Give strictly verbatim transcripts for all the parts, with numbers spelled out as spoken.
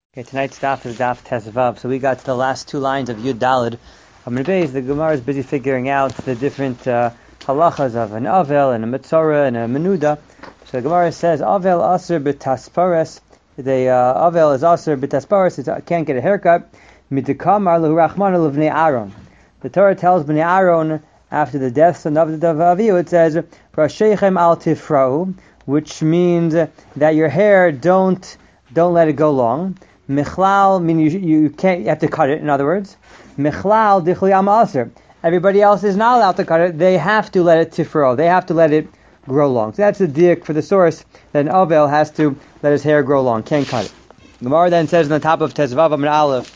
Okay, tonight's daf is daf Tezvav, so we got to the last two lines of Yud Daled. I'm going to base the Gemara is busy figuring out the different uh, halachas of an avel and a mitzora and a menuda. So the Gemara says avel aser b'taspares. The uh, avel is aser b'taspares. It can't get a haircut. Midikamar lehu rachman levnei Aaron. The Torah tells Bnei Aaron after the deaths of Nadav and Avihu, it says Rasheichem al tifrau, which means that your hair don't don't let it go long. Michlal, meaning you, you can't, you have to cut it, in other words. Michlal dichli am aser. Everybody else is not allowed to cut it. They have to let it tifro. They have to let it grow long. So that's the diak for the source that an avel has to let his hair grow long. Can't cut it. Gemara then says on the top of Tezvav Amid Aleph,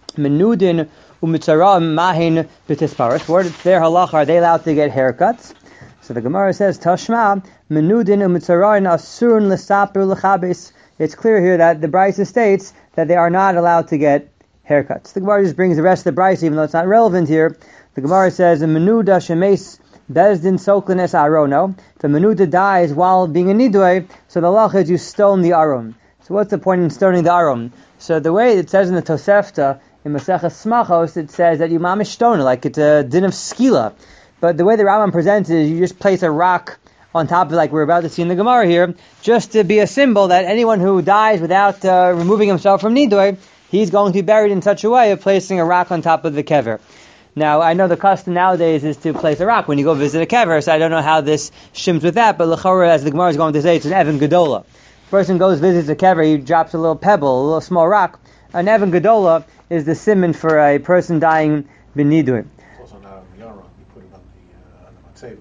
Menudin u'mitzaram mahin b'tisparis. What's their halacha? Are they allowed to get haircuts? So the Gemara says, Tashma, Menudin u'mitzaran asurun l'saper l'chabes. It's clear here that the Brisa states that they are not allowed to get haircuts. The Gemara just brings the rest of the Brisa, even though it's not relevant here. The Gemara says, "Menuda shemes bezdin soklines arono." If a menuda dies while being a nidui, so the law is you stone the aron. So what's the point in stoning the aron? So the way it says in the Tosefta in Maseches Smachos, it says that you mamish stone, like it's a din of skila. But the way the Rambam presents it is you just place a rock on top of, like we're about to see in the Gemara here, just to be a symbol that anyone who dies without uh, removing himself from nidui, he's going to be buried in such a way of placing a rock on top of the kever. Now, I know the custom nowadays is to place a rock when you go visit a kever, so I don't know how this shims with that, but l'chorah, as the Gemara is going to say, it's an Evan Gedola. A person goes, visits a kever, he drops a little pebble, a little small rock. An Evan Gedola is the simon for a person dying b'nidui. It's also not on the Yaron, you put it on the, uh, on the Matzeva.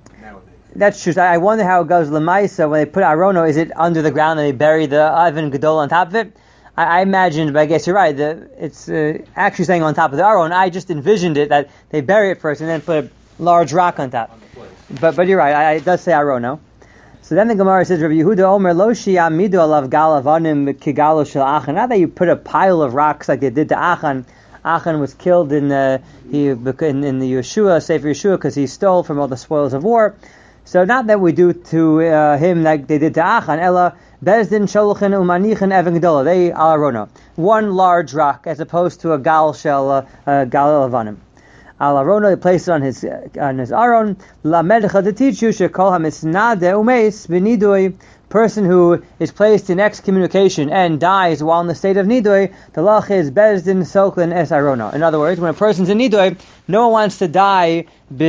That's true. I wonder how it goes Lamaisa when they put Arono. Is it under the ground and they bury the Ivan Gadol on top of it? I, I imagined, but I guess you're right. The, it's uh, actually saying on top of the Aron. I just envisioned it that they bury it first and then put a large rock on top. On but but you're right. I, I, it does say Arono. So then the Gemara says, Rabbi Yehuda Omer Lo Shi'amidu alav gal avanim kigalo shel Achan. Not that you put a pile of rocks like they did to Achan. Achan was killed in the he in, in the Yeshua, Sefer Yeshua, because he stole from all the spoils of war. So not that we do to uh, him like they did to Achan, Ella Bezdin Sholchin Umanichin Evan Gedola. They Alarona. One large rock as opposed to a gal shel uh, uh, gal avanim. Alarona, they placed it on his uh, on his aron. La Medcha to teach you shekol hamisnade umeis b'nidui. Person who is placed in excommunication and dies while in the state of nidui, the lach is bezdin soklin es arona. In other words, when a person's in nidui, no one wants to die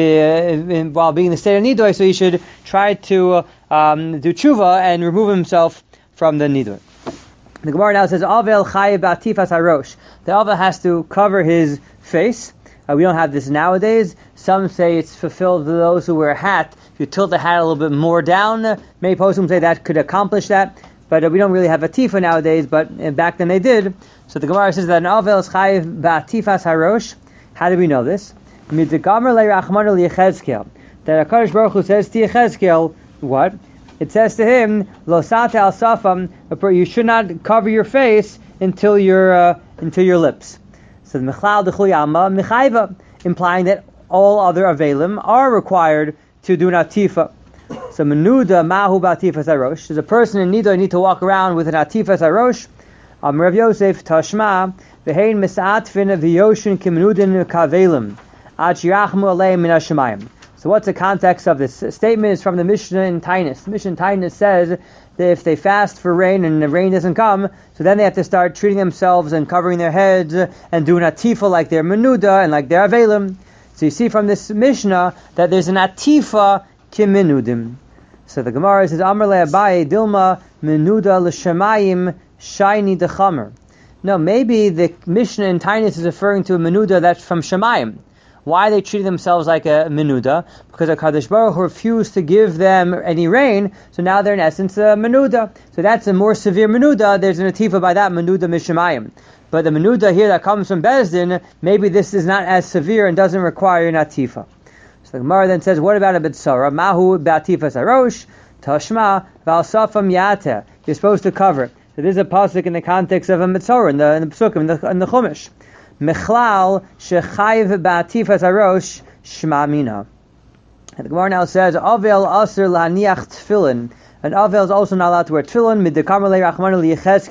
be, while being in the state of nidui, so he should try to um, do tshuva and remove himself from the nidui. The Gemara now says, Avel chaye b'atifas harosh. The Avel has to cover his face. Uh, we don't have this nowadays. Some say it's fulfilled for those who wear a hat. If you tilt the hat a little bit more down, uh, many poskim say that could accomplish that. But uh, we don't really have a tifa nowadays, but uh, back then they did. So the Gemara says that an avel is chayiv ba'atifas harosh. How do we know this? Midigamer le'rachmanu li'yechezkel. That HaKadosh Baruch Hu says to Yechezkel, what? It says to him, Lo sate al safam, you should not cover your face until your uh, until your lips. So the Michlal D'Chuli Amma Michayva, implying that all other Avelim are required to do an Atifa. So Menuda Mahu B'Atifas Arosh. There's a person in Nido, you need to walk around with an Atifas Arosh. Am Rav Yosef Tashma V'hein Misatfin V'yoshin Kimenudin Kavelim Ad Shirachmu Aleim Min HaShemayim. So what's the context of this statement? Is from the Mishnah in Tainus. The Mishnah in Tainus says that if they fast for rain and the rain doesn't come, so then they have to start treating themselves and covering their heads and doing atifa like their menuda and like their avelim. So you see from this Mishnah that there's an atifa kimenudim. So the Gemara says, Amar le Abaye Dilma menuda l'shemayim shayni dechamer. No, maybe the Mishnah in Tainus is referring to a menuda that's from Shemayim. Why are they treating themselves like a menuda? Because HaKadosh Baruch Hu refused to give them any rain, so now they're in essence a menuda. So that's a more severe menuda. There's an atifa by that menuda mishemayim. But the menuda here that comes from Bezdin, maybe this is not as severe and doesn't require an atifa. So the Gemara then says, what about a bitsara? Mahu b'atifas harosh, tashma v'alsafam yate. You're supposed to cover it. So this is a pasuk in the context of a mitzvah in the in the psukim in the, in the chumash. Mechlal shechayiv ba'atifas harosh shma mina. And the Gemara now says, Avel aser laniach tefillin. An avel is also not allowed to wear tefillin. Middekamar le'rachmanu li'yechezkel.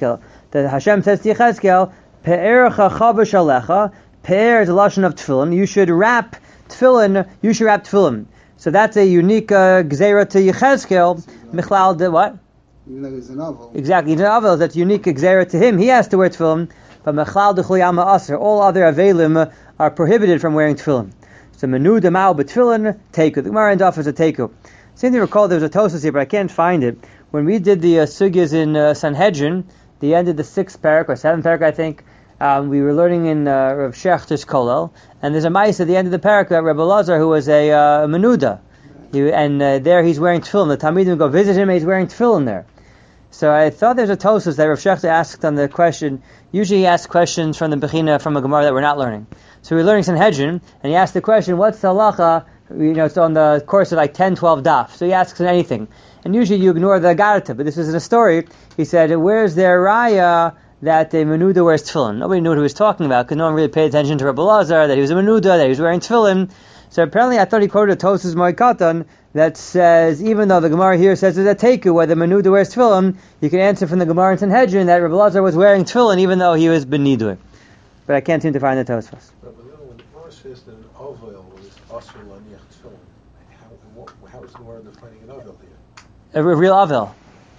that Hashem says to Yechezkel, Pe'ercha chavash alecha. Pe'er is a lashon of tefillin. You should wrap tefillin. You should wrap tefillin. So that's a unique uh, gzeira to Yechezkel. Michlal did what? Even though he's an Avel. Exactly, even Avel, that's unique gzeira to him. He has to wear tefillin. But Mechlal d'chol yama aser. All other avelim are prohibited from wearing tefillin. So menu demau b'tefillin teiku. The Gemara end off as a teiku. Seem to recall there was a Tosas here, but I can't find it. When we did the uh, sugyas in uh, Sanhedrin, the end of the sixth parak or seventh parak, I think, um, we were learning in uh, Rav Shechter's Kolel, and there's a mice at the end of the parak about Rebbe Lazar who was a uh, menuda, he, and uh, there he's wearing tefillin. The Talmidim go visit him, and he's wearing tefillin there. So I thought there's a Tosas that Rav Shechter asked on the question. Usually he asks questions from the Bechina from a Gemara that we're not learning. So we're learning Sanhedrin, and he asked the question, what's the halacha? You know, it's on the course of like ten, twelve daf. So he asks anything. And usually you ignore the Garta, but this was in a story. He said, where's their raya that a menuda wears tefillin? Nobody knew what he was talking about, because no one really paid attention to Rebbe Lazar, that he was a menuda, that he was wearing tefillin. So apparently I thought he quoted a Tosas Moikatan that says, even though the Gemara here says there's a teiku where the menuda wears tefillin, you can answer from the Gemara in Sanhedrin that Rebbe Lazar was wearing tefillin even though he was benidui. But I can't seem to find the Tosfos. But you know, when the Gemara says that an Ovel was Asur Laniach Tefillin, how, what, how is the Gemara defining an Ovel here? A real Avel.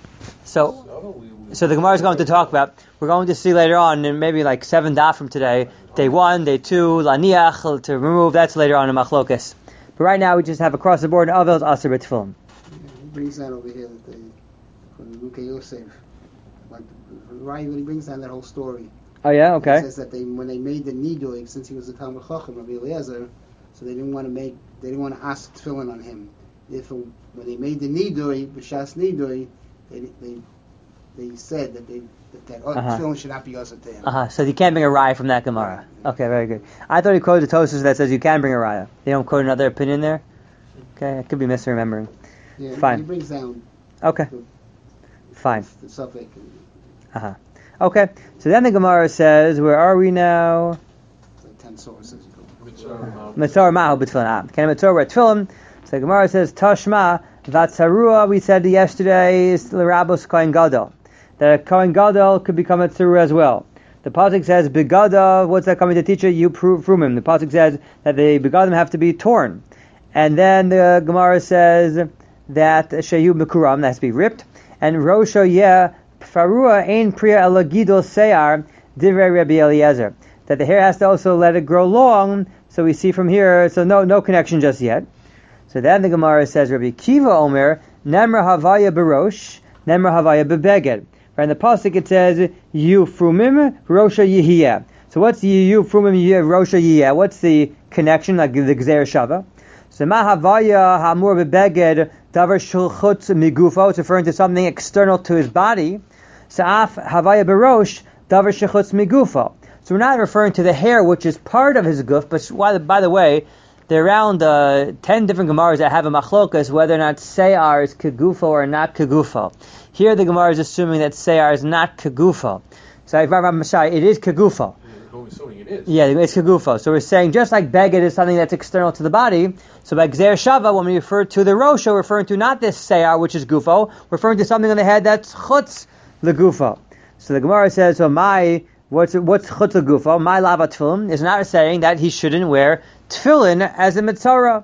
So, So, we, we, so the Gemara is going to talk about, we're going to see later on, in maybe like seven daf from today, day one, day two, Laniach, to remove, that's later on in Machlokes. But right now we just have across the board, Avel is Asur B'Tefillin. He brings that over here that they, from the Luke Yosef. Like, right when he brings down that whole story. Oh yeah, okay. He says that they, when they made the Nidui, since he was a Talmud Chacham of Eliezer, so they didn't want to make, they didn't want to ask tefillin on him. If when they made the Nidui, B'shas Nidui, they they they said that they that, that oh, Uh-huh. tefillin should not be usher to him. Uh-huh, so you can't bring a raya from that Gemara. Okay, very good. I thought he quoted the Tosas that says you can bring a raya. They don't quote another opinion there? Okay, I could be misremembering. Yeah, Fine. He brings down Okay, the, fine. the suffix. And Uh-huh. Okay, so then the Gemara says, where are we now? it's like ten sources. Mitzvah, Mitzvah Mahu B'Tefillin. Ah, Can Mitzvah wear Tefillin? So the Gemara says, Tashma Vatzarua, we said yesterday, is L'Rabos Kohen Gadol. That a Kohen Gadol could become a Tzarua as well. The Pasuk says, Begada, what's that coming to teach you? You prove from him. The Pasuk says that the Begadim have to be torn. And then the Gemara says that Shehu Mekuram, that has to be ripped. And Rosho Yeh, Farua Ein Priya Elagidol Seyar, Divrei Rabbi Eliezer. That the hair has to also let it grow long. So we see from here, so no no connection just yet. So then the Gemara says, Rabbi Kiva Omer, Nemra Havaya Barosh, Nemra Havaya Bebeged. Right in the Pasuk it says, Yu Frumim, Rosha Yihiyah. So what's Yu Frumim, Rosha Yihiyah? What's the connection, like the Gzer Shava? So Ma Havaya Hamur Bebeged, Davar Shulchutz Migufo, it's referring to something external to his body. Sa'af Havaya Barosh, Davar Shulchutz Migufo. So we're not referring to the hair, which is part of his guf, but by the way, there are around uh, ten different Gemaras that have a machlokas whether or not Seyar is kegufo or not kegufo. Here the Gemara is assuming that Seyar is not kegufo. So it is kegufo. We're assuming it is. Yeah, it's kegufo. So we're saying just like beged is something that's external to the body, so by Gzer Shava, when we refer to the Rosha, we're referring to not this Seyar, which is gufo, we're referring to something on the head that's chutz legufo. So the Gemara says, so my... What's what's chutz legufo? My lava tefillin is not saying that he shouldn't wear tefillin as a mitzvah.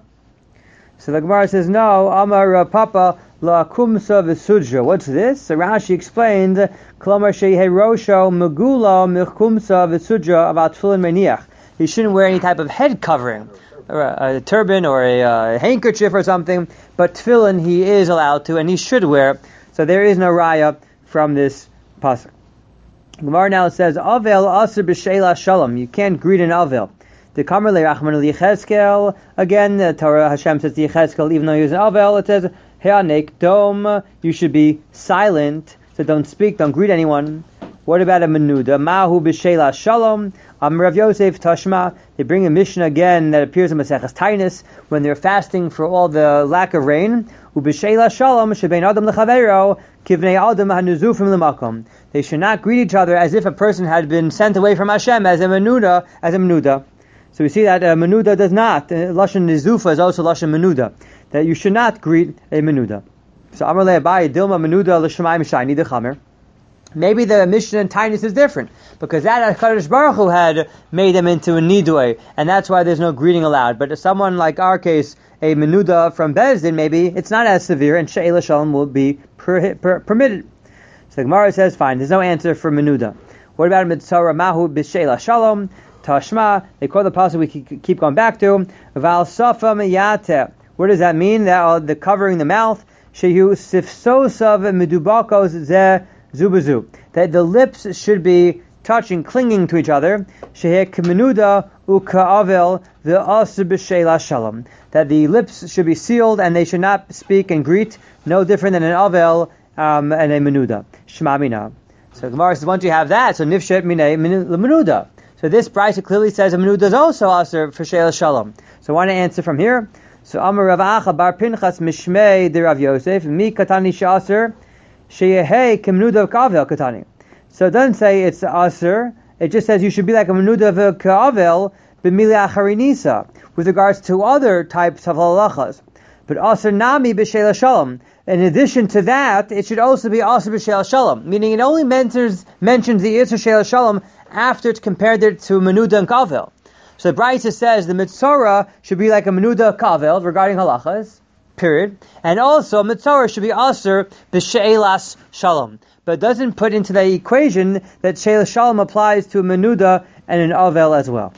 So the Gemara says no. Amar Papa la kumsa v'sudra. What's this? So Rashi explains Klomar shehe rosho megula michkumsa v'sudra about tefillin meniach. He shouldn't wear any type of head covering, or a, a turban or a, a handkerchief or something. But tefillin he is allowed to, and he should wear. So there is no raya from this pasuk. Gemara now says, Avel asr b'sheila shalom. You can't greet an Avel. The Kamer le'rachman li'chezkel. Again, the Torah Hashem says to Yechezkel, even though he was an Avel, it says, He'anek dom. You should be silent. So don't speak, don't greet anyone. What about a menuda? Mahu b'sheila shalom. Am Rav Yosef Tashma. They bring a Mishnah again that appears in Maseches Tainus when they're fasting for all the lack of rain. Ub'sheila shalom shebein adam lechaveiro kivnei adam hanuzufim lemakom. They should not greet each other as if a person had been sent away from Hashem as a menuda, as a menuda. So we see that a menuda does not. Uh, Lashon nizufa is also Lashon menuda. That you should not greet a menuda. So Amar le'abai dilma menuda l'shemayim shayni dechamer. Maybe the Mishnah in Tainus is different, because that HaKadosh Baruch Hu had made them into a nidui, and that's why there's no greeting allowed. But if someone like our case, a menuda from Bezdin, maybe it's not as severe, and She'ela Shalom will be per, per, permitted. So the Gemara says, fine, there's no answer for menuda. What about Mitzora Mahu B'She'ela Shalom? Tashma, they quote the passage we keep going back to. Val Safa Miyate. What does that mean? That uh, the covering the mouth. Shehu Sifsosav Medubakos Ze Zubazu. That the lips should be touching, clinging to each other. Shehek Menuda Uka'avel the Asr B'She'ela Shalom. That the lips should be sealed and they should not speak and greet, no different than an Avel um, and a Menuda. Shema Mina. So Gemara says, once you have that, so Nifshet Minei Menuda. So this Brisa clearly says a Menuda is also Asr for She'ela Shalom. So I want to answer from here. So Amar Rav Acha Bar Pinchas Mishmei de Rav Yosef Mi Katani Shasr Sheyehei Kemenuda Kavel Katani. So it doesn't say it's Asr. It just says you should be like a Menuda Kavel B'Mili Acharinisa with regards to other types of halachas. But Asr Nami B'She'ela Shalom. In addition to that, it should also be Asr B'She'ela Shalom, meaning it only mentions mentions the Isser She'ela Shalom after it's compared it to Menuda and Kavel. So the Brisa says the Mitzora should be like a Menuda Kavel regarding halachas, period. And also a Mitzora should be Asr B'She'elas Shalom. But it doesn't put into the equation that She'ela Shalom applies to a Menuda and an Avel as well.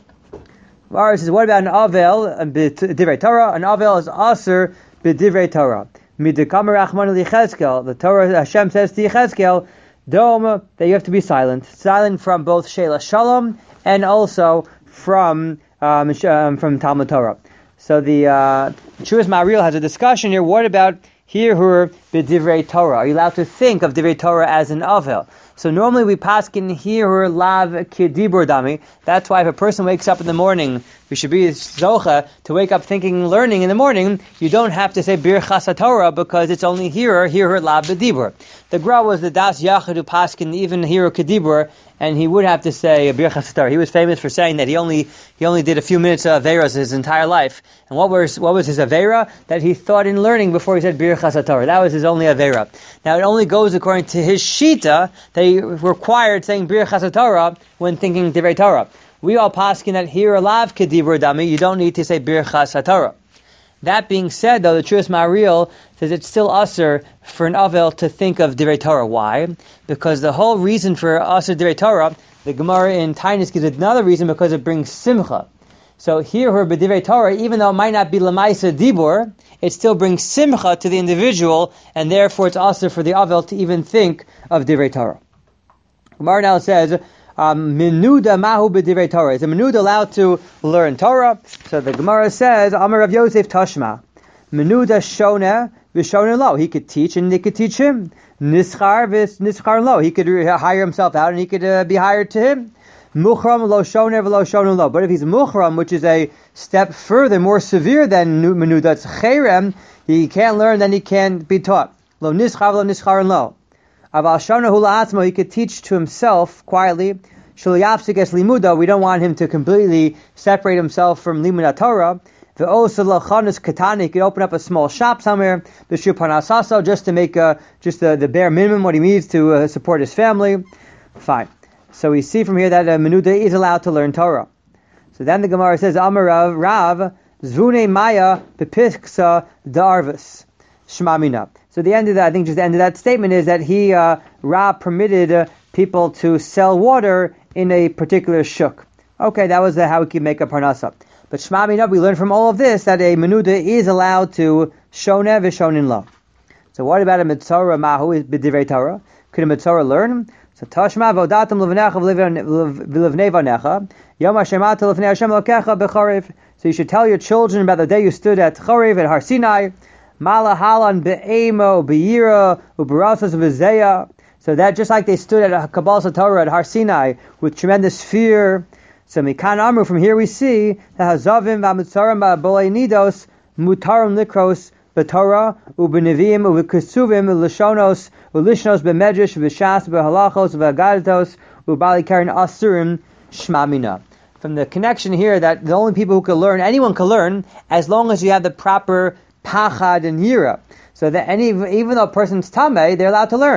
Mara says, what about an Avel and B'Divrei Torah? An Avel is Asr B'Divrei Torah. Midikamer Achman L'Yechezkel. The Torah, Hashem says to Yechezkel, Dom, that you have to be silent. Silent from both She'ela Shalom and also from um, from Talmud Torah. So the uh, Shuas Ma'aril has a discussion here. What about here who are b'divrei Torah? Are you allowed to think of divrei Torah as an avel? So normally we paskin here who are lav kedibur dami. That's why if a person wakes up in the morning, we should be zocha to wake up thinking and learning in the morning. You don't have to say birchas Torah because it's only here here who are lav kedibur. The Gra was the das yachid who paskin even here kedibur, and he would have to say birchas Torah. He was famous for saying that he only he only did a few minutes of averas his entire life. And what was what was his avera? That he thought in learning before he said birchas Torah. That was his only avera. Now it only goes according to his shita that he required saying birchas Torah when thinking divrei Torah. We all paskin that here lav kedibur dami. You don't need to say birchas Torah. That being said, though, the Truas Ma'aril says it's still usher for an avel to think of divrei Torah. Why? Because the whole reason for usher divrei Torah, the Gemara in Tainus gives another reason because it brings simcha. So here, her b'divrei Torah, even though it might not be lamaisa dibur, it still brings simcha to the individual, and therefore it's usher for the avel to even think of divrei Torah. Gemara now says, Um, Menuda mahu b'divrei Torah. Is a menuda allowed to learn Torah? So the Gemara says, Amar Rav Yosef Tashma. Menuda shona v'shona lo. He could teach and they could teach him. Nischar v'is nischar lo. He could hire himself out and he could uh, be hired to him. Muchram lo shona v'lo shona lo. But if he's muchram, which is a step further, more severe than menuda, it's cherem, he can't learn, then he can't be taught. Lo nischar v'lo nischar lo. Aval shona hu la'atzmo, he could teach to himself quietly. Shul yapsik es limuda, we don't want him to completely separate himself from limud Torah. Ve'osa la'chanis katani, he could open up a small shop somewhere. B'shir panasaso, just to make uh, just the, the bare minimum what he needs to uh, support his family. Fine. So we see from here that uh, menuda is allowed to learn Torah. So then the Gemara says, Amar Rav, Rav zvune maya bepiksa darvis shma mina. So the end of that, I think just the end of that statement is that he, uh, Ra, permitted uh, people to sell water in a particular shuk. Okay, that was uh, how we could make a parnasa. But Shema Mina, we learn from all of this that a menuda is allowed to shoneh v'shonin lo. So what about a mitzora mahu is b'divrei Torah? Could a mitzora learn? So Tashma vodatam levnecha v'levnei vanecha yom hashemata levnei Hashem lokecha b'chorev. So you should tell your children about the day you stood at Chorev at Har Sinai. Malahalan be'emo be'yira u'barasas v'zeya. So that just like they stood at Kabbalah Torah at Har Sinai with tremendous fear. So Mikan Amru, from here we see that Hazavim v'Amitzarim v'Bolei Nidos mutarim likros b'Torah u'b'Nevim u'b'Kesuvim u'Lishonos u'Lishnos b'Medrash v'Shas v'Halachos v'Agadatos u'Bali Karen Asurim Shma Mina. From the connection here that the only people who can learn, anyone can learn, as long as you have the proper pachad and yira. So that any, even though a person's tameh, they're allowed to learn.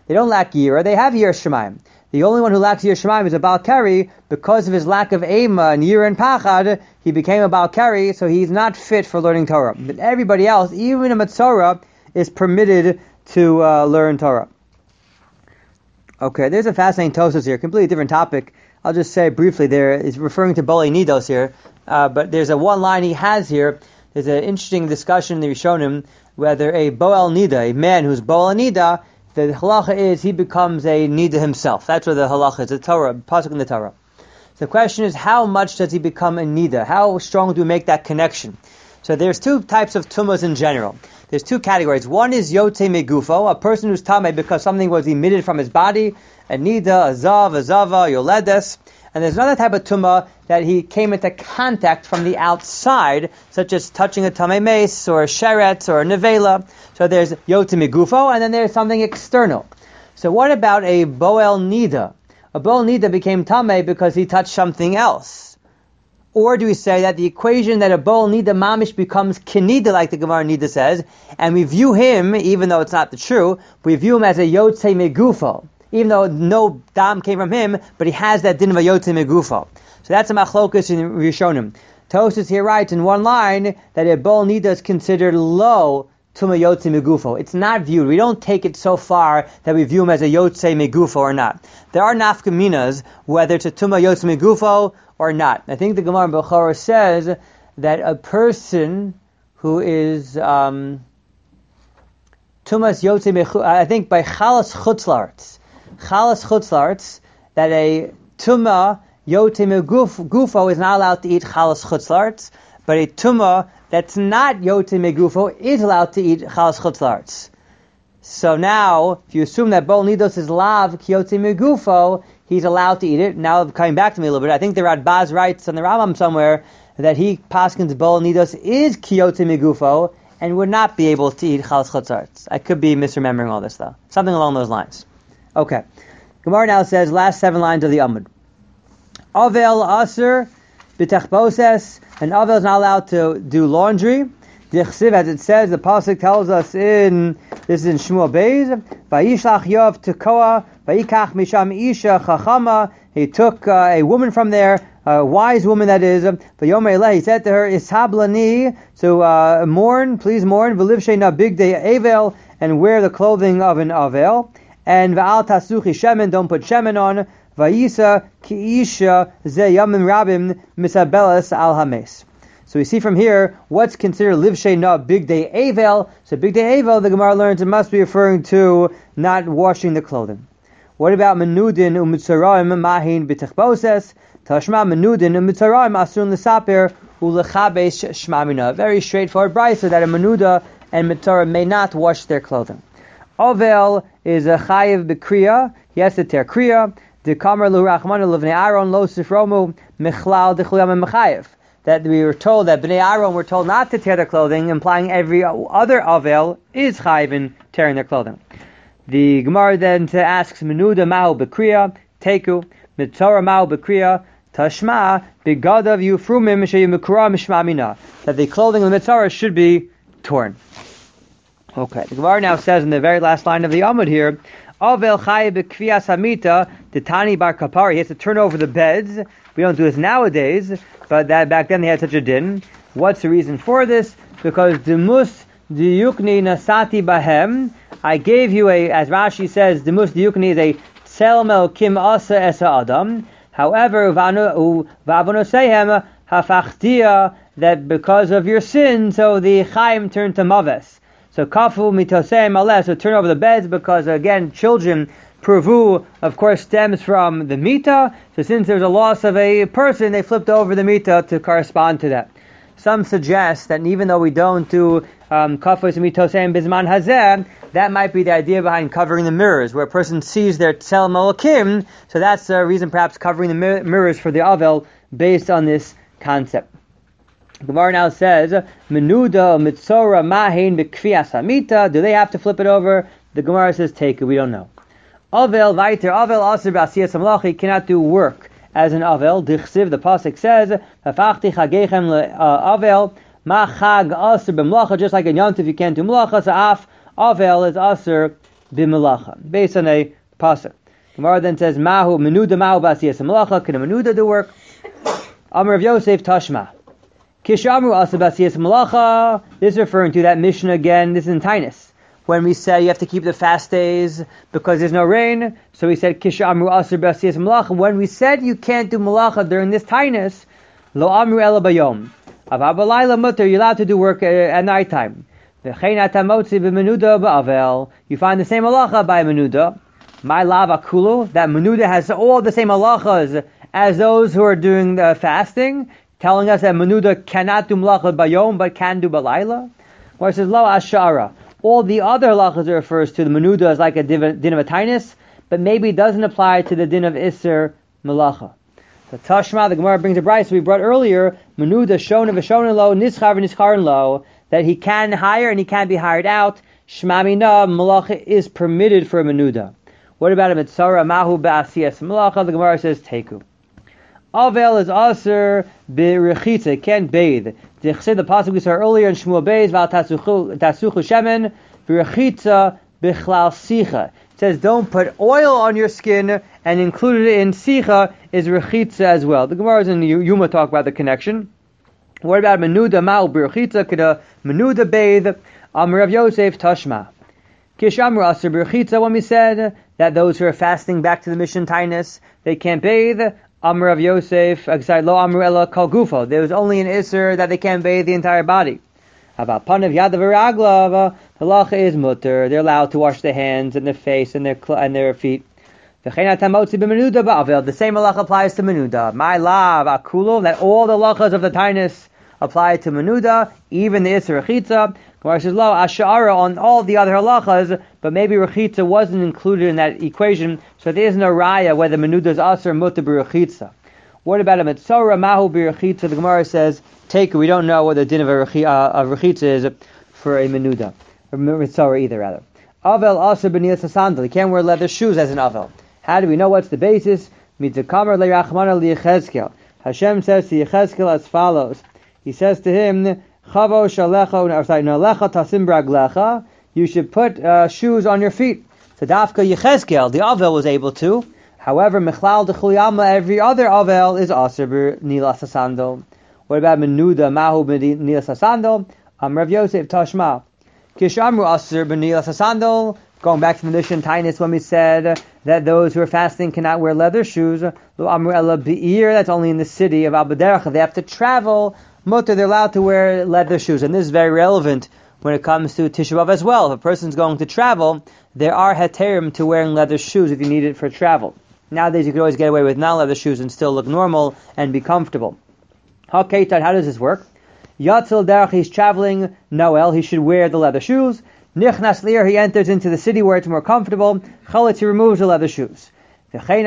they don't lack Yira, they have Yira Shemayim. The only one who lacks Yira Shemayim is a Baal Keri. Because of his lack of Eima and Yira and Pachad, he became a Baal Keri, so he's not fit for learning Torah. But everybody else, even a Metzora, is permitted to uh, learn Torah. Okay, there's a fascinating Tosas here, completely different topic. I'll just say briefly there, is referring to Bolei Nidos here, uh, but there's a one line he has here. There's an interesting discussion in the Rishonim whether a Boel Nida, a man who's Boel Nida, the halacha is he becomes a Nida himself. That's what the halacha is, the Torah, pasuk in the Torah. So the question is, how much does he become a Nida? How strong do we make that connection? So there's two types of tumas in general. There's two categories. One is Yotze Megufo, a person who's Tameh because something was emitted from his body, a Nida, a Zav, a Zava, Yoledes. And there's another type of tumah that he came into contact from the outside, such as touching a tamei mace or a sheret or a nevela. So there's Yotze Megufo, and then there's something external. So what about a Boel Nida? A Boel Nida became tamei because he touched something else. Or do we say that the equation that a Boel Nida mamish becomes kinida, like the Gemara Nida says, and we view him, even though it's not the true, we view him as a Yotze Megufo, even though no dam came from him, but he has that din of a Yotze Megufo. So that's a machlokus in Rishonim. Tosas here writes in one line that a Boel Nida is considered low Tuma Yotze Megufo. It's not viewed. We don't take it so far that we view him as a Yotze Megufo or not. There are nafkaminas whether it's a Tuma Yotze Megufo or not. I think the Gemara in Bechorah says that a person who is um, Tumas Yotze Megufo, I think by Chalas Chutzlarts, Chalas Chutzlarts, that a Tuma Yotze Megufo is not allowed to eat Chalas Chutzlarts, but a Tuma that's not Yotze Megufo is allowed to eat Chalas Chutzlarts. So now, if you assume that Boel Nidos is lav Yotze Megufo, he's allowed to eat it. Now, coming back to me a little bit, I think the Radbaz writes on the Rambam somewhere that he paskins Boel Nidos is Yotze Megufo and would not be able to eat Chalas Chutzlarts. I could be misremembering all this though. Something along those lines. Okay. Gemara now says, last seven lines of the Amud. Avel Aser B'tachboses, and Avel is not allowed to do laundry. Dichsiv, as it says, the pasuk tells us in, this is in Shmuel Beis, Vayishlach Yov Tekoa, Vayikach Misham Isha Chachama, he took uh, a woman from there, a wise woman that is, Vayomer Eleh, he said to her, Ishablani, so uh, mourn, please mourn, V'liv Sheina Big Day Avel, and wear the clothing of an Avel, and Va'al Tasuchi Shemen, don't put Shemen on, Vayisa Kiisha Ze Yamin Rabim Misabelas Al Hames. So we see from here what's considered Livshei Na Big Day Avel. So Big Day Avel, the Gemara learns it must be referring to not washing the clothing. What about Menudin Umitzaraim Mahin B'Techboses? Tashma Menudin Umitzaraim Asun L'Saper U'Lechabesh Shmamina. Very straightforward brisa that a Menuda and Mitzara may not wash their clothing. Avel is a Chayiv B'Kriya. He has to tear Kriya. The Kamar L'Rachmana L'Vnei Aaron Lo Sifromu Mechlal D'Chuyam Mechayev. That we were told that Bnei Aaron were told not to tear their clothing, implying every other Avel is Chayiv in tearing their clothing. The Gemara then asks Menuda Ma'u B'Kriya Teku Mitzora Ma'u B'Kriya Tashma B'Gadav Yufrumim Sheyimukura Mishmamina, that the clothing of the Mitzora should be torn. Okay, the Gemara now says in the very last line of the Amud here, Avel Chayiv B'Kviyas Hamita Titani Bar Kapari. He has to turn over the beds. We don't do this nowadays, but that back then they had such a din. What's the reason for this? Because Demus Diyukni Nasati Bahem. I gave you a, as Rashi says, Demus Diyukni is a Tselem Elokim Asa Esa Adam. However, Vavonosehem Hafachtia, that because of your sin, so the Chaim turned to Maves. So Kafu Mitoseim Aleh, so turn over the beds, because again, children, Purvu, of course, stems from the Mita. So since there's a loss of a person, they flipped over the Mita to correspond to that. Some suggest that even though we don't do Kafos Mitoseim Bizman Hazeh, that might be the idea behind covering the mirrors, where a person sees their Tselem Elokim. So that's the reason perhaps covering the mir- mirrors for the Avel based on this concept. Gemara now says, Menuda Mitzora Mahin B'Kviyas Hamita. Do they have to flip it over? The Gemara says, take it. We don't know. Avel Vaiter Avel Aser B'Asiyas Hamlachi cannot do work as an Avel. Dichsiv, the pasuk says, Hafachti Chagechem Avel Ma Chag Aser B'Mlacha. Just like in Yontif you can't do Mlacha, so Af Avel is Aser b'melacha, based on a pasuk. Gemara then says, Mahu menuda mahu b'asiyas melacha. Can a menuda do work? Amar Rav Yosef Tashma. Kishamru asa b'asiyas melacha. This is referring to that Mishnah again. This is in Tainus. When we said you have to keep the fast days because there's no rain, so we said Kishamru asa b'asiyas melacha. When we said you can't do melacha during this Tainus, lo amru ela bayom. Avav b'layla mutter, you're allowed to do work at night time. V'chein atamotzi b'menuda ba'avel. You find the same halacha by menuda. My lava kulu, that menuda has all the same halachas as those who are doing the fasting, telling us that menuda cannot do melacha bayom but can do balayla. Where it says lo ashara. All the other halachas refers to the menuda as like a din of a tainus, but maybe it doesn't apply to the din of isser melacha. So Tashma, the Gemara brings a brayso we brought earlier, menuda shona v'shona lo, nischar v'nischaren lo, that he can hire and he can be hired out. Shmamina, melacha is permitted for a menuda. What about a mitzara mahu ba'asiyas melacha? The Gemara says teku. Avel is aser b'rechitza, can't bathe. The pasuk we saw earlier in Shmuel Beis, val tasuchu shemen b'rechitza b'chlal sicha. It says don't put oil on your skin, and included in sicha is rechitza as well. The Gemara is in the Yuma talk about the connection. What about menuda mahu b'rechitza? Could a menuda bathe? Amar Rav Yosef Tashma. Kishamru aser b'rechitza, when we said that those who are fasting back to the mission Tainus, they can't bathe. Amar Rav Yosef, lo amru ela kol gufo. There was only an isser that they can't bathe the entire body. About panav yadav v'raglav, halacha is mutter. They're allowed to wash their hands and their face and their cl- and their feet. The same halacha applies to menuda. My lav akulo, that all the halachas of the Tainus apply to menuda, even the isser rechitza. Gemara says lo ashara on all the other halachas, but maybe rechitza wasn't included in that equation, so there isn't a raya whether menuda is aser mutter b'rechitza. What about a mitzora mahu b'rechitza? The Gemara says take. We don't know what the din of a rechitza is for a menuda or mitzora either. Rather, avel aser b'nilas sandal. You can't wear leather shoes as an avel. How do we know what's the basis? Mitzakamer le'rachmana liYechezkel. Hashem says to Yechezkel as follows. He says to him, Chavo shalecha, or sorry, nalecha tasim braglecha. You should put uh, shoes on your feet. So Dafka Yechezkel, the Avel was able to. However, Mechlal Dechuliyama, every other Avel is aser b'nilas sandal. What about menuda mahu b'nilas sandal? Am Rav Yosef Tashma. Kishamru aser b'nilas sandal. Going back to the Mishnah Tainus when we said that those who are fasting cannot wear leather shoes. Lo amru ela be'ir. That's only in the city of Abaderach. They have to travel. Mutter, they're allowed to wear leather shoes, and this is very relevant when it comes to Tisha B'Av as well. If a person's going to travel, there are heterim to wearing leather shoes if you need it for travel. Nowadays, you can always get away with non-leather shoes and still look normal and be comfortable. Hakeitan, how does this work? Yatzil derech, he's traveling Noel, he should wear the leather shoes. Nichnas lir, he enters into the city where it's more comfortable. Chaletz, he removes the leather shoes. The same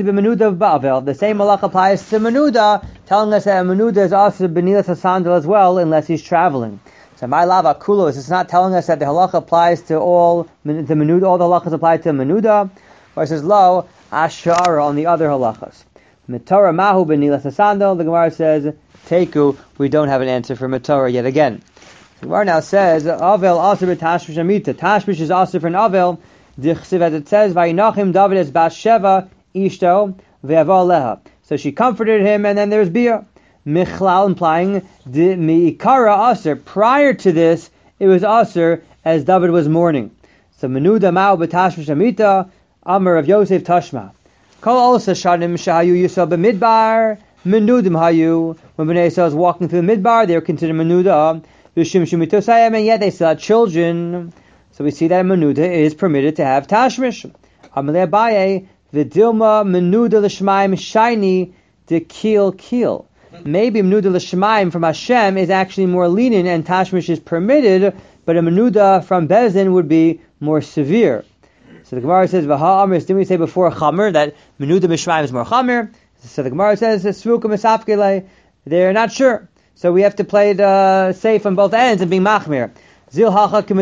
malach applies to menuda, telling us that a menuda is also b'nilas sandal as well, unless he's traveling. So my lava kulos, it's not telling us that the halacha applies to all the menuda, all the halachas apply to menuda, or it says lo ashara on the other halachas. Mitorah mahu b'nilas sandal. The Gemara says teku. We don't have an answer for mitorah yet again. The Gemara now says avel also b'tashmish amita. Tashmish is also for an avel. Dichsiv, as it says, Vayinachim David es Bathsheba Ishto ve'avol leha. So she comforted him, and then there's Bia. Michlal, implying the mi'ikara aser. Prior to this, it was aser as David was mourning. So menuda ma'u b'tashmish amita Amar of Yosef Tashma. Kol also shanim shahayu yisrael b'midbar menudim hayu. When Bnei Yisrael was walking through the midbar, they were considered menuda. V'shim shumitosayim, and yet they still had children. So we see that a menuda is permitted to have tashmish. Amalei Abaye, v'dilma menuda l'shmaim shiny de keel keel. Maybe menuda l'shmaim from Hashem is actually more lenient and tashmish is permitted, but a menuda from Bezin would be more severe. So the Gemara says, V'ha amr, didn't we say before chamer that menuda m'shmaim is more chamer? So the Gemara says, Svuka misafkele, they're not sure. So we have to play it uh, safe on both ends and be machmir. We're going to be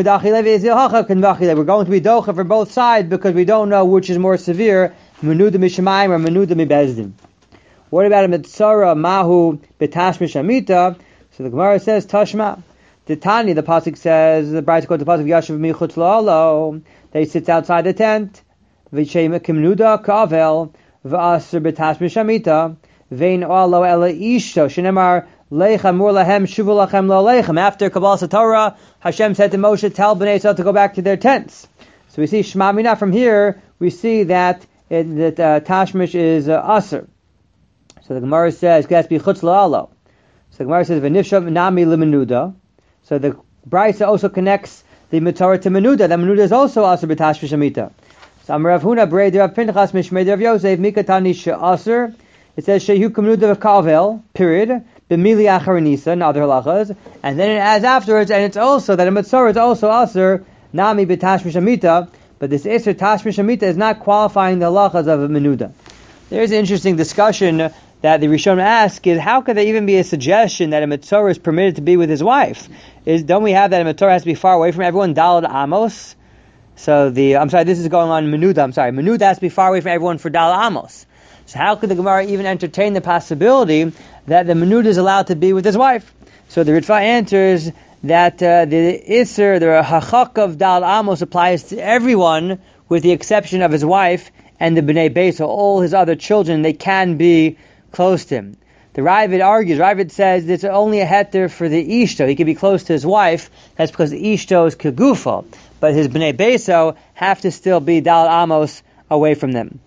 docha for both sides because we don't know which is more severe, menuda mishamayim or menuda mibezdin. What about a mitzara mahu betashmish amita? So the Gemara says tashma. The Tani, the pasuk says, the Brayta quotes the pasuk Yashav michutz la'olo. That he sits outside the tent. V'shem kimnuda kavel v'aser b'tashmish shamita vein olo ela ishto shenemar lechem mur lahem shuvu lachem lo lechem. After Kabbalah Torah, Hashem said to Moshe, tell Bnei Yisrael to go back to their tents. So we see Shema Mina from here. We see that it, that uh, tashmish is uh, aser. So the Gemara says, it has to be chutz la'alo. So the Gemara says, v'nifshav nami l'menuda. So the Brayta also connects the Torah to menuda. That menuda is also aser b'tashmish shamita. So Amar Rav Huna Brei Rav Pinchas Mishmei Rav Yosef Mikatani she'aser. It says shehu k'menuda v'kavel. Period. B'mili achar nisa and other halachas. And then it adds afterwards, and it's also that a mitzvah is also aser nami b'tashmish shamita. But this iser tashmish shamita is not qualifying the halachas of a menuda. There's an interesting discussion that the Rishonim ask is, how could there even be a suggestion that a Metzorah is permitted to be with his wife? Is Don't we have that a Metzorah has to be far away from everyone? Dalad Amos. So the, I'm sorry, this is going on in Menuda, I'm sorry. Menuda has to be far away from everyone for Dalad Amos. So how could the Gemara even entertain the possibility that the Menuda is allowed to be with his wife? So the Ritva answers that uh, the Isser, the Hachak of Dalad Amos applies to everyone with the exception of his wife and the Bnei Beis, so all his other children, they can be close to him. The Ravid argues, Ravid says it's only a heter for the Ishto. He can be close to his wife. That's because the Ishto is Kegufo. But his Bnei Beso have to still be Dal Amos away from them.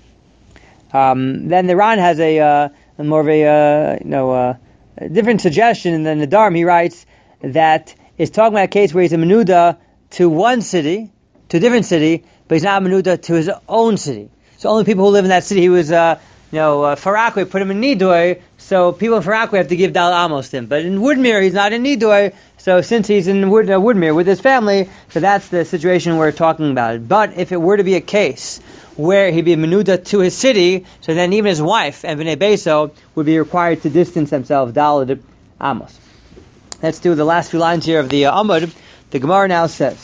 Um, then the Ran has a, uh, more of a, uh, you know, uh, a different suggestion than the Dharm. He writes that it's talking about a case where he's a Menuda to one city, to a different city, but he's not a Menuda to his own city. So only people who live in that city, he was, uh, You know, uh, Farakwe put him in Nidoy, so people in Farakwe have to give Dal Amos to him. But in Woodmere, he's not in Nidoy, so since he's in Wood, uh, Woodmere with his family, so that's the situation we're talking about. But if it were to be a case where he'd be Menuda to his city, so then even his wife and Bnei Beso would be required to distance themselves, Dal Amos. Let's do the last few lines here of the uh, Amud. The Gemara now says,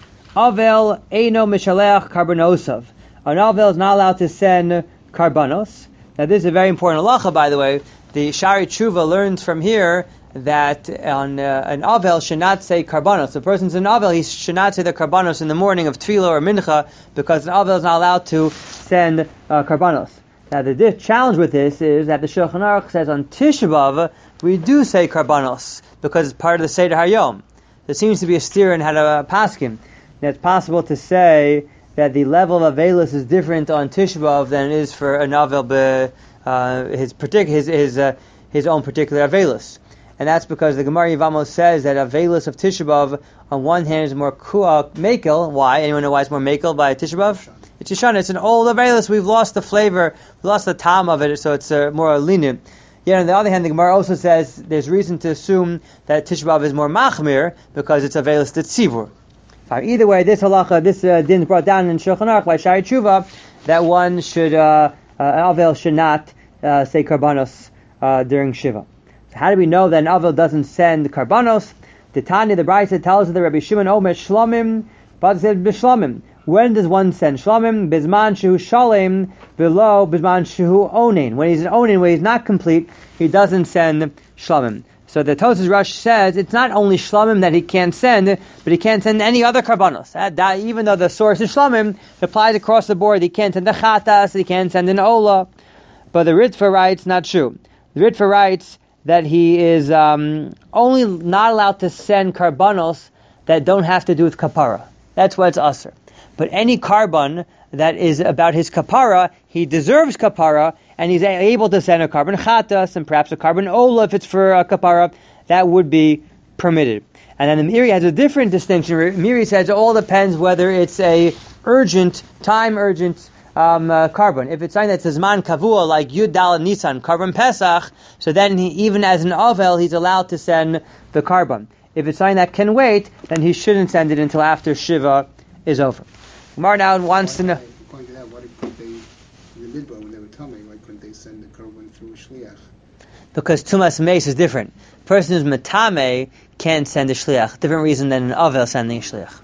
Avel Eino Mishalech Karbonosav. An Avel is not allowed to send Karbanos. Now this is a very important halacha, by the way. The Shari Tshuva learns from here that on uh, an Avel should not say Karbanos. The person's an Avel, he should not say the Karbanos in the morning of Tefillah or Mincha, because an Avel is not allowed to send uh, Karbanos. Now the di- challenge with this is that the Shulchan Aruch says on Tisha B'Av we do say Karbanos, because it's part of the Seder HaYom. There seems to be a steer in how to uh, paskin. Now it's possible to say that the level of Avelis is different on Tisha B'Av than it is for a novel, be, uh, his, partic- his, his, uh, his own particular Avelis. And that's because the Gemara Yevamos says that Avelis of Tisha B'Av, on one hand, is more kuah mekel. Why? Anyone know why it's more mekel by Tisha B'Av? It's Yeshana. It's an old Avelis. We've lost the flavor, we've lost the tam of it, so it's uh, more lenient. Yet on the other hand, the Gemara also says there's reason to assume that Tisha B'Av is more machmir, because it's Avelis Tetzivur. Either way, this halacha, this uh, din brought down in Shulchan Aruch by Shari Tshuva that one should, uh, uh, an Avel should not uh, say Karbanos uh, during Shiva. So how do we know that an Avel doesn't send Karbanos? The Tanya, the Brayta tells us that Rabbi Shimon Omer Shlomim, but said B'Shlomim. When does one send Shlomim? Bizman Shehu Shalem, below Bizman Shehu Onin. When he's an Onin, when he's not complete, he doesn't send Shlomim. So the Tosas Rush says it's not only Shlomim that he can't send, but he can't send any other Karbanos. That, that, even though the source is Shlomim, it applies across the board. He can't send the Chatas, he can't send an Ola. But the Ritva writes, not true. The Ritva writes that he is um, only not allowed to send Karbanos that don't have to do with Kapara. That's why it's Asr. But any Karban that is about his Kapara, he deserves Kapara, and he's able to send a carbon chatas and perhaps a carbon ola if it's for a kapara, that would be permitted. And then the Miri has a different distinction. Miri says it all depends whether it's a urgent, time urgent um, uh, carbon. If it's something that says man kavua, like Yud Dal Nisan, carbon Pesach, so then he, even as an Avel, he's allowed to send the carbon. If it's something that can wait, then he shouldn't send it until after Shiva is over. Gemara now wants to know. Pointed out, why couldn't they, in the midbar when they were telling, why couldn't they send the carbon through a shliach? Because Tumas Meis is different. The person who's Matame can't send a shliach. Different reason than an Avel sending a shliach.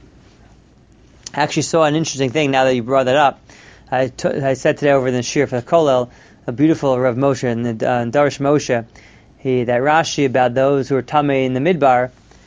I actually saw an interesting thing now that you brought that up. I, t- I said today over the Shir for the Kolel, a beautiful Rav Moshe and uh, Darish Moshe, he, that Rashi about those who are Tamei in the Midbar,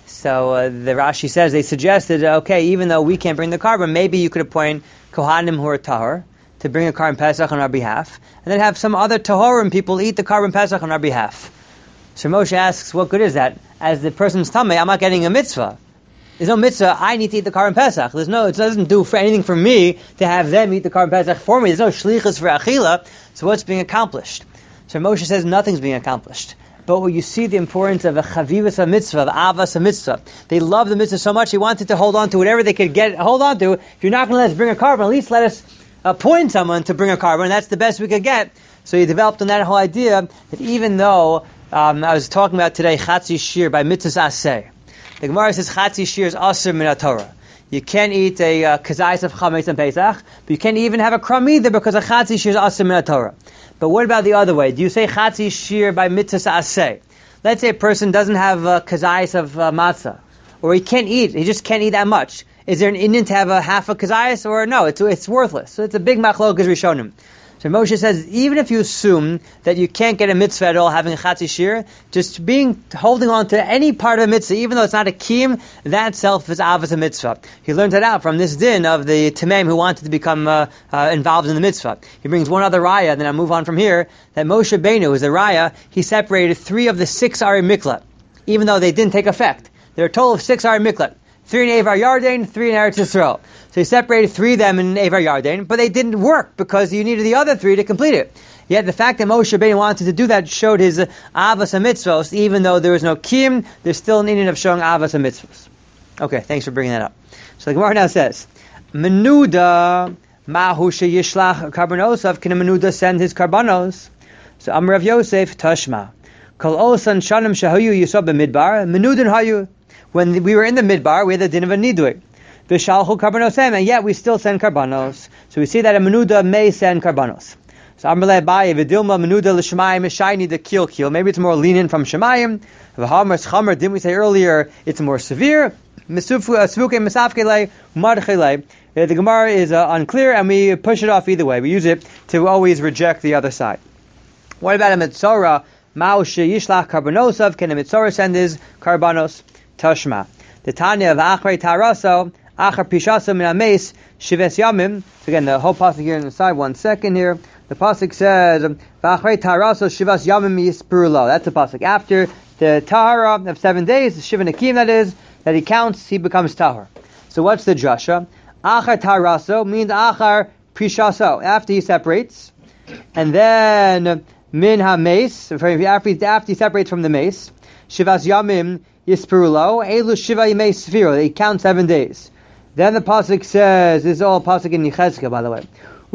So uh, the Rashi says they suggested, okay, even though we can't bring the carbon, maybe you could appoint Kohanim who are tahor to bring a carbon Pesach on our behalf, and then have some other tahorim people eat the carbon Pesach on our behalf. So Moshe asks, what good is that? As the person's tamei, I'm not getting a mitzvah. There's no mitzvah, I need to eat the carbon Pesach. There's no, it doesn't do for anything for me to have them eat the carbon Pesach for me. There's no shlichus for achila, so what's being accomplished? So Moshe says nothing's being accomplished. But when you see the importance of a chavivas a mitzvah, of avas a mitzvah, they love the mitzvah so much, they wanted to hold on to whatever they could get, hold on to. If you're not going to let us bring a carbon, at least let us appoint someone to bring a carbon, and that's the best we could get. So he developed on that whole idea that even though, um, I was talking about today, chatzi shir by mitzvahs aseh. The Gemara says chatzi shir is aser min Torah. You can't eat a uh, kazayis of chametz and Pesach, but you can't even have a crumb either because a chatzi shir is aser min Torah. But what about the other way? Do you say chatzi shir by mitzvahs aseh? Let's say a person doesn't have a kazayis of uh, matzah, or he can't eat, he just can't eat that much. Is there an Indian to have a half a kazayis, or no? It's it's worthless. So it's a big machlokas rishonim. So Moshe says, even if you assume that you can't get a mitzvah at all having a chatzi shir, just being holding on to any part of a mitzvah, even though it's not a kiyum, that itself is avos a mitzvah. He learned that out from this din of the tamim who wanted to become uh, uh, involved in the mitzvah. He brings one other raya, then I'll move on from here, that Moshe Benu, who's the raya, he separated three of the six Ari Miklat, even though they didn't take effect. There are a total of six Ari Miklat. Three in Avar Yarden, three in Eretz Yisrael. So he separated three of them in Avar Yarden, but they didn't work because you needed the other three to complete it. Yet the fact that Moshe Rabbeinu wanted to do that showed his uh, avos mitzvos. Even though there was no kiyum, there's still an Indian of showing avos mitzvos. Okay, thanks for bringing that up. So the Gemara now says, Menuda mahu sheyishlach karbonosav, can a menuda send his karbonos? So Amar Rav Yosef Tashma kol osan shanim shahayu yisod b'midbar menudin hayu. When we were in the midbar, we had the din of a nidui. V'shalchu karbanosem, and yet we still send karbanos. So we see that a menuda may send karbanos. So Amrle Abaye v'dilma menuda l'shemayim shayni the kil kil. Maybe it's more lenient from shemayim. V'hamar chamer, didn't we say earlier it's more severe? Misufu asvuke misafkele marchele. The Gemara is uh, unclear, and we push it off either way. We use it to always reject the other side. What about a mitzora? Ma'u sheyishlach karbonosav, can a mitzora send his karbanos? Tashma. The Tanya of Achrei Taraso, Achar Pishaso min Ames, Shives Yamim. So again, the whole pasuk here on the side, one second here. The pasuk says, Achrei Taraso, Shivas Yamim Yisperulo. That's the pasuk. After the Tahara of seven days, the Shiva Nakim that is, that he counts, he becomes Tahar. So what's the drasha? Achar Taraso means Achar Pishaso. After he separates, and then Min HaMes, after, after he separates from the mace, Shivas Yamim Yisperulo, Elu Shiva Yimei Sfiro. They count seven days. Then the pasuk says, this is all pasuk in Yechezkel, by the way.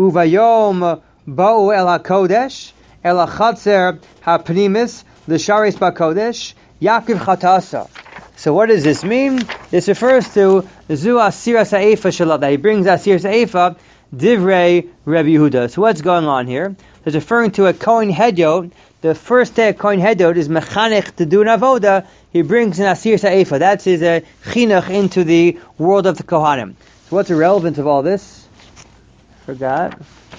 Uvayom ba'u el hakodesh, el hachatzer hapnimis, l'sharis ba'kodesh, Yaakov chatasa. So what does this mean? This refers to Zu Asir Sa'efa Shalot, that he brings Asir Sa'efa, Divrei Rebbe Yehuda. So what's going on here? It's referring to a Kohen Hedyot. The first day of Kohen Hedyot is Mechanech to do an avoda. He brings an Asir Sa'efa. That's his uh, chinuch into the world of the Kohanim. So what's the relevance of all this? Forgot.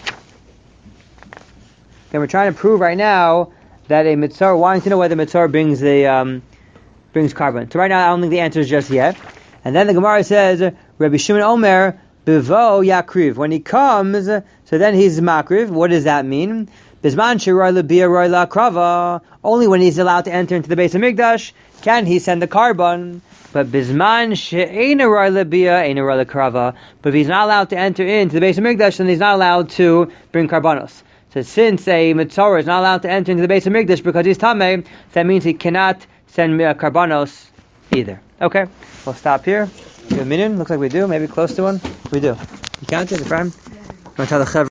Okay, we're trying to prove right now that a mitzvah, wanting to know whether mitzvah brings the um, brings carbon. So right now I don't think the answer is just yet. And then the Gemara says, Rabbi Shimon Omer, Bevo Yakriv. When he comes, so then he's Makriv. What does that mean? Bisman Shiroy Lebia Roy La Krava. Only when he's allowed to enter into the base of Mikdash can he send the carbon. But Bisman She'ena Roy Lebia Eina Roy La Krava. But if he's not allowed to enter into the base of Mikdash, then he's not allowed to bring carbonos. So since a Mitzorah is not allowed to enter into the base of Mikdash because he's Tameh, that means he cannot send uh, carbonos either. Okay, we'll stop here. Do a minyan? Looks like we do. Maybe close to one. We do. You count it, Ephraim? You want to tell the Chav-